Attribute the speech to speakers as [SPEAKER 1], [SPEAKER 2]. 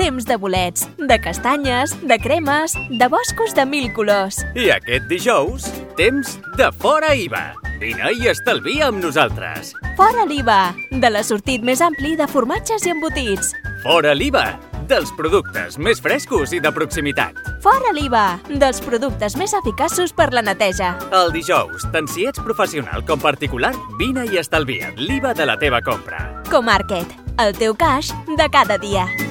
[SPEAKER 1] Temps de bolets, de castanyes, de cremes, de boscos de 1000 colors.
[SPEAKER 2] I aquest dijous, temps de Fora IVA. Vine i estalvia amb nosaltres.
[SPEAKER 1] Fora l'IVA, de l'assortit més ampli de formatges i embotits.
[SPEAKER 2] Fora l'IVA, dels productes més frescos i de proximitat.
[SPEAKER 1] Fora l'IVA, dels productes més eficaços per la neteja.
[SPEAKER 2] El dijous, tant si ets professional com particular, vine i estalvia't l'IVA de la teva compra.
[SPEAKER 1] Comarket, el teu caix de cada dia.